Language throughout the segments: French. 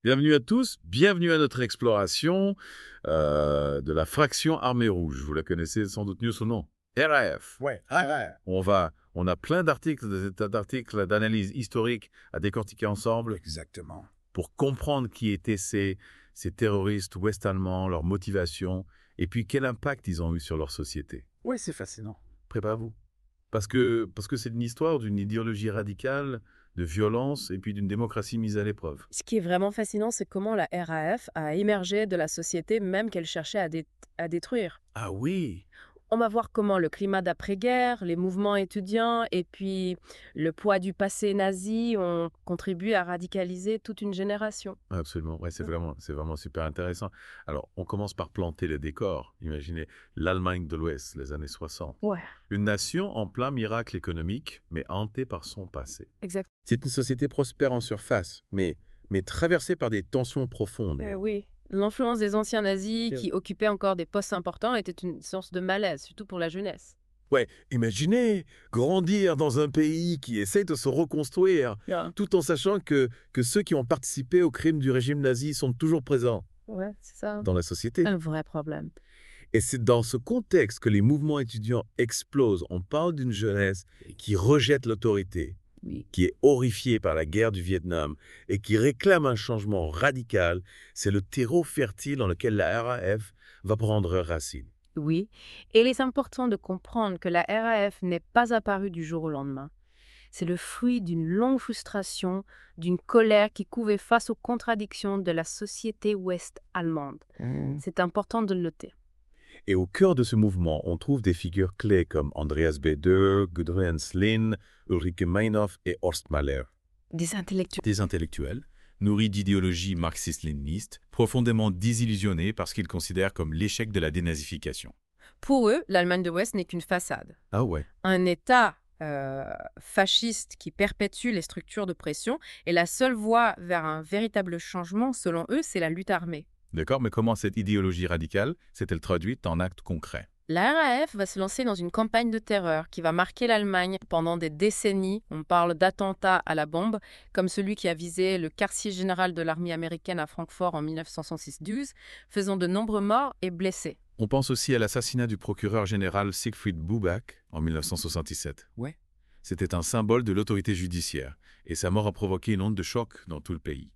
Bienvenue à tous, bienvenue à notre exploration de la fraction Armée Rouge. Vous la connaissez sans doute mieux son nom, RAF. Ouais. On a plein d'articles, des tas d'articles d'analyse historique à décortiquer ensemble Exactement. pour comprendre qui étaient ces terroristes ouest-allemands, leurs motivations, et puis quel impact ils ont eu sur leur société. Oui, c'est fascinant. Préparez-vous. Parce que c'est une histoire d'une idéologie radicale, de violence et puis d'une démocratie mise à l'épreuve. Ce qui est vraiment fascinant, c'est comment la RAF a émergé de la société même qu'elle cherchait à détruire. Ah oui. On va voir comment le climat d'après-guerre, les mouvements étudiants et puis le poids du passé nazi ont contribué à radicaliser toute une génération. Absolument, ouais, c'est vraiment super intéressant. Alors, on commence par planter le décor. Imaginez l'Allemagne de l'Ouest, les années 60. Ouais, Une nation en plein miracle économique, mais hantée par son passé. exact. C'est une société prospère en surface, mais traversée par des tensions profondes. Oui. L'influence des anciens nazis qui occupaient encore des postes importants était une source de malaise, surtout pour la jeunesse. Ouais, imaginez grandir dans un pays qui essaie de se reconstruire, tout en sachant que ceux qui ont participé aux crimes du régime nazi sont toujours présents Ouais, c'est ça. dans la société. Un vrai problème. Et c'est dans ce contexte que les mouvements étudiants explosent. On parle d'une jeunesse qui rejette l'autorité, Oui. qui est horrifiée par la guerre du Vietnam et qui réclame un changement radical. C'est le terreau fertile dans lequel la RAF va prendre racine. Oui, et il est important de comprendre que la RAF n'est pas apparue du jour au lendemain. C'est le fruit d'une longue frustration, d'une colère qui couvait face aux contradictions de la société ouest-allemande. C'est important de le noter. Et au cœur de ce mouvement, on trouve des figures clés comme Andreas Baader, Gudrun Slin, Ulrike Meinhof et Horst Mahler. Des intellectuels. Des intellectuels, nourris d'idéologie marxiste-léniniste, profondément désillusionnés par ce qu'ils considèrent comme l'échec de la dénazification. Pour eux, l'Allemagne de l'Ouest n'est qu'une façade. Ah ouais. Un État fasciste qui perpétue les structures de pression et la seule voie vers un véritable changement, selon eux, c'est la lutte armée. D'accord, mais comment cette idéologie radicale s'est-elle traduite en actes concrets? La RAF va se lancer dans une campagne de terreur qui va marquer l'Allemagne pendant des décennies. On parle d'attentats à la bombe, comme celui qui a visé le quartier général de l'armée américaine à Francfort en 1972, faisant de nombreux morts et blessés. On pense aussi à l'assassinat du procureur général Siegfried Buback en 1977. Ouais. C'était un symbole de l'autorité judiciaire, et sa mort a provoqué une onde de choc dans tout le pays.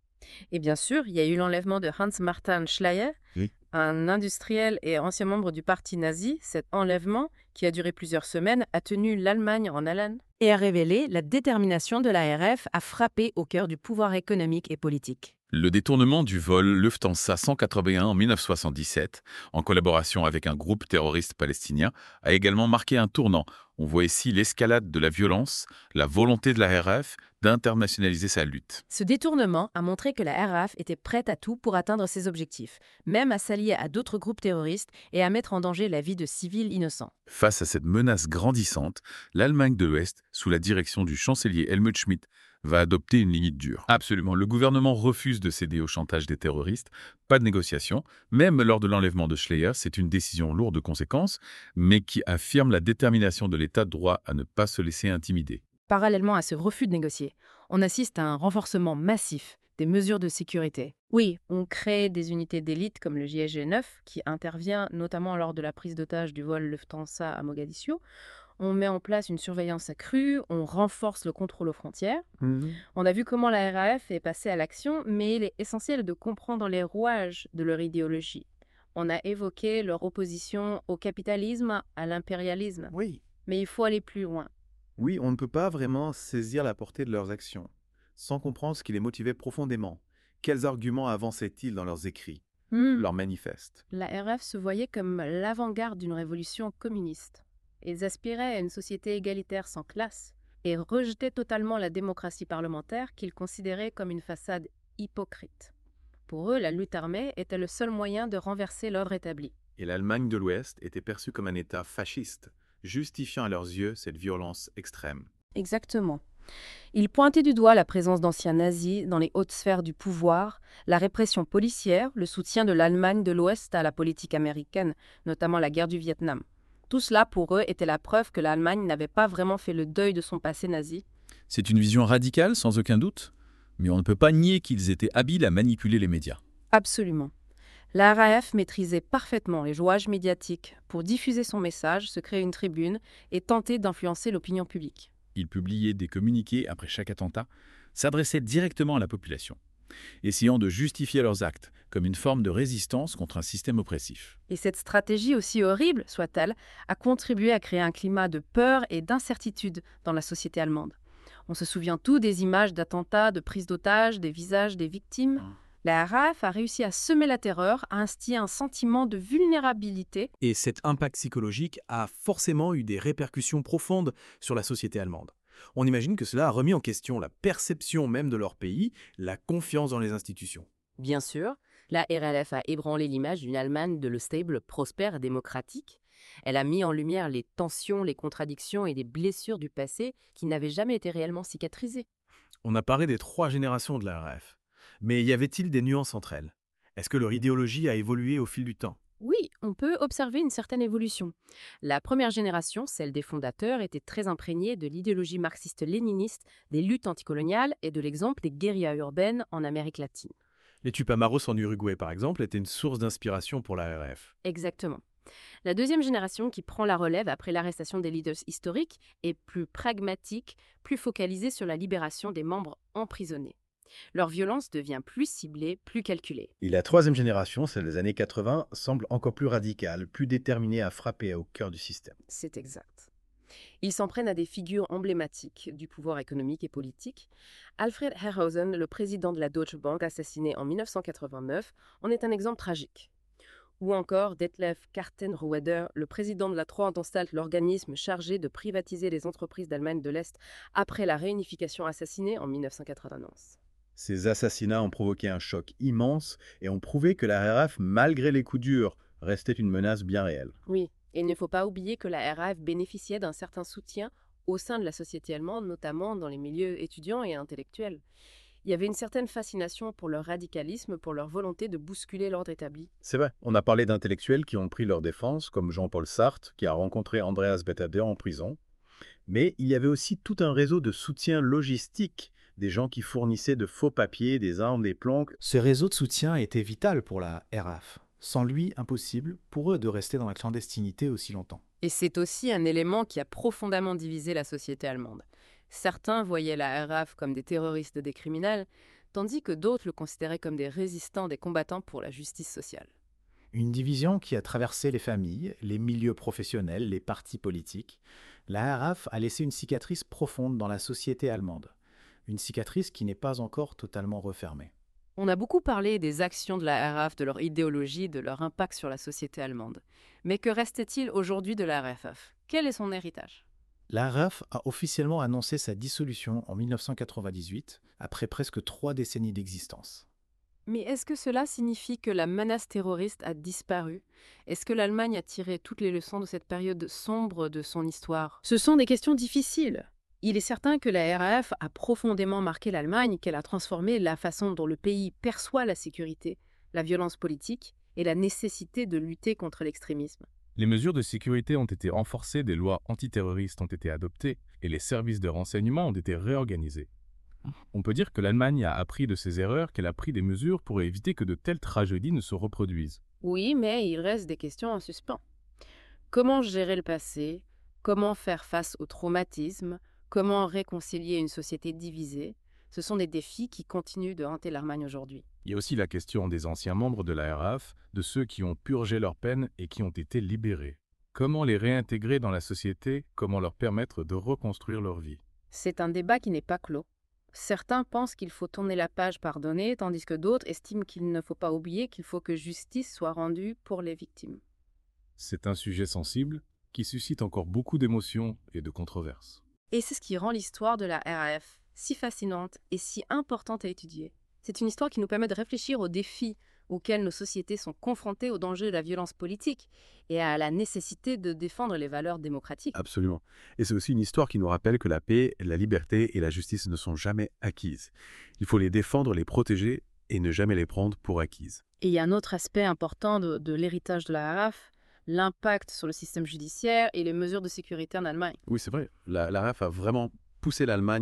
Et bien sûr, il y a eu l'enlèvement de Hans-Martin Schleyer, Oui. un industriel et ancien membre du parti nazi. Cet enlèvement, qui a duré plusieurs semaines, a tenu l'Allemagne en haleine et a révélé la détermination de la RAF à frapper au cœur du pouvoir économique et politique. Le détournement du vol Lufthansa 181 en 1977, en collaboration avec un groupe terroriste palestinien, a également marqué un tournant. On voit ici l'escalade de la violence, la volonté de la RAF d'internationaliser sa lutte. Ce détournement a montré que la RAF était prête à tout pour atteindre ses objectifs, même à s'allier à d'autres groupes terroristes et à mettre en danger la vie de civils innocents. Face à cette menace grandissante, l'Allemagne de l'Ouest, sous la direction du chancelier Helmut Schmidt, va adopter une limite dure. Absolument, le gouvernement refuse de céder au chantage des terroristes, pas de négociation. Même lors de l'enlèvement de Schleyer, c'est une décision lourde de conséquences, mais qui affirme la détermination de l'État de droit à ne pas se laisser intimider. Parallèlement à ce refus de négocier, on assiste à un renforcement massif des mesures de sécurité. Oui, on crée des unités d'élite comme le JSG 9, qui intervient notamment lors de la prise d'otage du vol Lufthansa à Mogadiscio. On met en place une surveillance accrue, on renforce le contrôle aux frontières. On a vu comment la RAF est passée à l'action, mais il est essentiel de comprendre les rouages de leur idéologie. On a évoqué leur opposition au capitalisme, à l'impérialisme. Oui. Mais il faut aller plus loin. Oui, on ne peut pas vraiment saisir la portée de leurs actions, sans comprendre ce qui les motivait profondément. Quels arguments avançaient-ils dans leurs écrits, leurs manifestes? La RAF se voyait comme l'avant-garde d'une révolution communiste. Ils aspiraient à une société égalitaire sans classe et rejetaient totalement la démocratie parlementaire qu'ils considéraient comme une façade hypocrite. Pour eux, la lutte armée était le seul moyen de renverser l'ordre établi. Et l'Allemagne de l'Ouest était perçue comme un État fasciste, justifiant à leurs yeux cette violence extrême. Exactement. Ils pointaient du doigt la présence d'anciens nazis dans les hautes sphères du pouvoir, la répression policière, le soutien de l'Allemagne de l'Ouest à la politique américaine, notamment la guerre du Vietnam. Tout cela, pour eux, était la preuve que l'Allemagne n'avait pas vraiment fait le deuil de son passé nazi. C'est une vision radicale, sans aucun doute, Mais on ne peut pas nier qu'ils étaient habiles à manipuler les médias. Absolument. La RAF maîtrisait parfaitement les rouages médiatiques pour diffuser son message, se créer une tribune et tenter d'influencer l'opinion publique. Ils publiaient des communiqués après chaque attentat, s'adressaient directement à la population, essayant de justifier leurs actes comme une forme de résistance contre un système oppressif. Et cette stratégie, aussi horrible soit-elle, a contribué à créer un climat de peur et d'incertitude dans la société allemande. On se souvient tous des images d'attentats, de prises d'otages, des visages des victimes. La RAF a réussi à semer la terreur, à instiller un sentiment de vulnérabilité. Et cet impact psychologique a forcément eu des répercussions profondes sur la société allemande. On imagine que cela a remis en question la perception même de leur pays, la confiance dans les institutions. Bien sûr, la RLF a ébranlé l'image d'une Allemagne de stable, prospère et démocratique. Elle a mis en lumière les tensions, les contradictions et les blessures du passé qui n'avaient jamais été réellement cicatrisées. On a parlé des 3 générations de la RAF. Mais y avait-il des nuances entre elles? Est-ce que leur idéologie a évolué au fil du temps? Oui, on peut observer une certaine évolution. La première génération, celle des fondateurs, était très imprégnée de l'idéologie marxiste-léniniste, des luttes anticoloniales et de l'exemple des guérillas urbaines en Amérique latine. Les Tupamaros en Uruguay, par exemple, étaient une source d'inspiration pour la RAF. Exactement. La deuxième génération qui prend la relève après l'arrestation des leaders historiques est plus pragmatique, plus focalisée sur la libération des membres emprisonnés. Leur violence devient plus ciblée, plus calculée. Et la troisième génération, celle des années 80, semble encore plus radicale, plus déterminée à frapper au cœur du système. C'est exact. Ils s'en prennent à des figures emblématiques du pouvoir économique et politique. Alfred Herrhausen, le président de la Deutsche Bank, assassiné en 1989, en est un exemple tragique. Ou encore Detlef Kartenrueder, le président de la Treuhandanstalt, l'organisme chargé de privatiser les entreprises d'Allemagne de l'Est après la réunification, assassiné en 1991. Ces assassinats ont provoqué un choc immense et ont prouvé que la RAF, malgré les coups durs, restait une menace bien réelle. Oui, et il ne faut pas oublier que la RAF bénéficiait d'un certain soutien au sein de la société allemande, notamment dans les milieux étudiants et intellectuels. Il y avait une certaine fascination pour leur radicalisme, pour leur volonté de bousculer l'ordre établi. C'est vrai, on a parlé d'intellectuels qui ont pris leur défense, comme Jean-Paul Sartre, qui a rencontré Andreas Betader en prison. Mais il y avait aussi tout un réseau de soutien logistique, des gens qui fournissaient de faux papiers, des armes, des planques. Ce réseau de soutien était vital pour la RAF. Sans lui, impossible pour eux de rester dans la clandestinité aussi longtemps. Et c'est aussi un élément qui a profondément divisé la société allemande. Certains voyaient la RAF comme des terroristes, des criminels, tandis que d'autres le considéraient comme des résistants, des combattants pour la justice sociale. Une division qui a traversé les familles, les milieux professionnels, les partis politiques. La RAF a laissé une cicatrice profonde dans la société allemande. Une cicatrice qui n'est pas encore totalement refermée. On a beaucoup parlé des actions de la RAF, de leur idéologie, de leur impact sur la société allemande. Mais que reste-t-il aujourd'hui de la RAF? Quel est son héritage? La RAF a officiellement annoncé sa dissolution en 1998, après presque 3 décennies d'existence. Mais est-ce que cela signifie que la menace terroriste a disparu? Est-ce que l'Allemagne a tiré toutes les leçons de cette période sombre de son histoire? Ce sont des questions difficiles. Il est certain que la RAF a profondément marqué l'Allemagne, qu'elle a transformé la façon dont le pays perçoit la sécurité, la violence politique et la nécessité de lutter contre l'extrémisme. Les mesures de sécurité ont été renforcées, des lois antiterroristes ont été adoptées et les services de renseignement ont été réorganisés. On peut dire que l'Allemagne a appris de ses erreurs, qu'elle a pris des mesures pour éviter que de telles tragédies ne se reproduisent. Oui, mais il reste des questions en suspens. Comment gérer le passé? Comment faire face au traumatisme? Comment réconcilier une société divisée? Ce sont des défis qui continuent de hanter l'Allemagne aujourd'hui. Il y a aussi la question des anciens membres de la RAF, de ceux qui ont purgé leur peine et qui ont été libérés. Comment les réintégrer dans la société? Comment leur permettre de reconstruire leur vie? C'est un débat qui n'est pas clos. Certains pensent qu'il faut tourner la page, pardonner, tandis que d'autres estiment qu'il ne faut pas oublier qu'il faut que justice soit rendue pour les victimes. C'est un sujet sensible qui suscite encore beaucoup d'émotions et de controverses. Et c'est ce qui rend l'histoire de la RAF si fascinante et si importante à étudier. C'est une histoire qui nous permet de réfléchir aux défis auxquels nos sociétés sont confrontées, aux dangers de la violence politique et à la nécessité de défendre les valeurs démocratiques. Absolument. Et c'est aussi une histoire qui nous rappelle que la paix, la liberté et la justice ne sont jamais acquises. Il faut les défendre, les protéger et ne jamais les prendre pour acquises. Et il y a un autre aspect important de l'héritage de la RAF, l'impact sur le système judiciaire et les mesures de sécurité en Allemagne. Oui, c'est vrai. La RAF a vraiment poussé l'Allemagne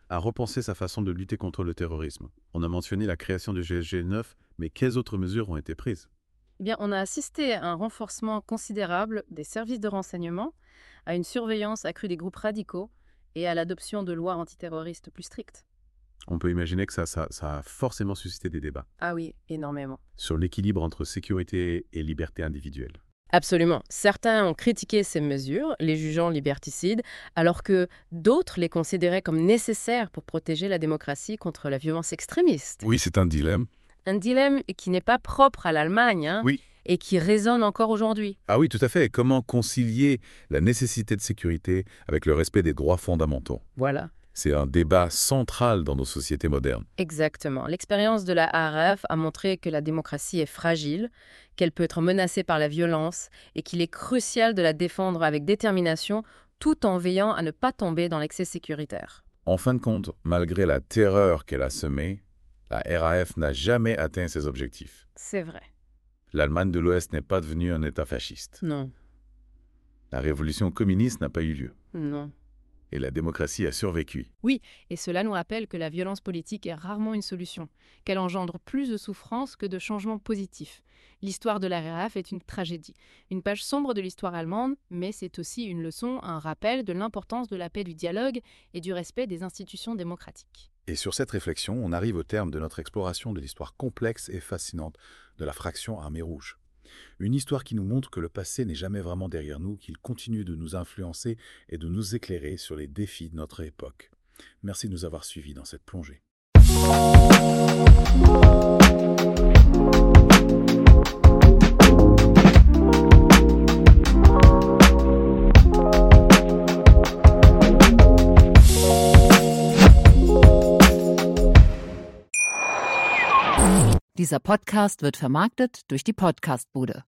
à repenser sa façon de lutter contre le terrorisme. On a mentionné la création du GSG-9, mais quelles autres mesures ont été prises? Eh bien, on a assisté à un renforcement considérable des services de renseignement, à une surveillance accrue des groupes radicaux et à l'adoption de lois antiterroristes plus strictes. On peut imaginer que ça a forcément suscité des débats Ah oui, énormément. sur l'équilibre entre sécurité et liberté individuelle. Absolument. Certains ont critiqué ces mesures, les jugeant liberticides, alors que d'autres les considéraient comme nécessaires pour protéger la démocratie contre la violence extrémiste. Oui, c'est un dilemme. Un dilemme qui n'est pas propre à l'Allemagne, hein, Oui. et qui résonne encore aujourd'hui. Ah oui, tout à fait. Comment concilier la nécessité de sécurité avec le respect des droits fondamentaux? Voilà. C'est un débat central dans nos sociétés modernes. Exactement. L'expérience de la RAF a montré que la démocratie est fragile, qu'elle peut être menacée par la violence et qu'il est crucial de la défendre avec détermination tout en veillant à ne pas tomber dans l'excès sécuritaire. En fin de compte, malgré la terreur qu'elle a semée, la RAF n'a jamais atteint ses objectifs. C'est vrai. L'Allemagne de l'Ouest n'est pas devenue un État fasciste. Non. La révolution communiste n'a pas eu lieu. Non. Et la démocratie a survécu. Et cela nous rappelle que la violence politique est rarement une solution, qu'elle engendre plus de souffrance que de changements positifs. L'histoire de la RAF est une tragédie, une page sombre de l'histoire allemande, mais c'est aussi une leçon, un rappel de l'importance de la paix, du dialogue et du respect des institutions démocratiques. Et sur cette réflexion, on arrive au terme de notre exploration de l'histoire complexe et fascinante de la fraction Armée Rouge. Une histoire qui nous montre que le passé n'est jamais vraiment derrière nous, qu'il continue de nous influencer et de nous éclairer sur les défis de notre époque. Merci de nous avoir suivis dans cette plongée. Dieser Podcast wird vermarktet durch die Podcast-Bude.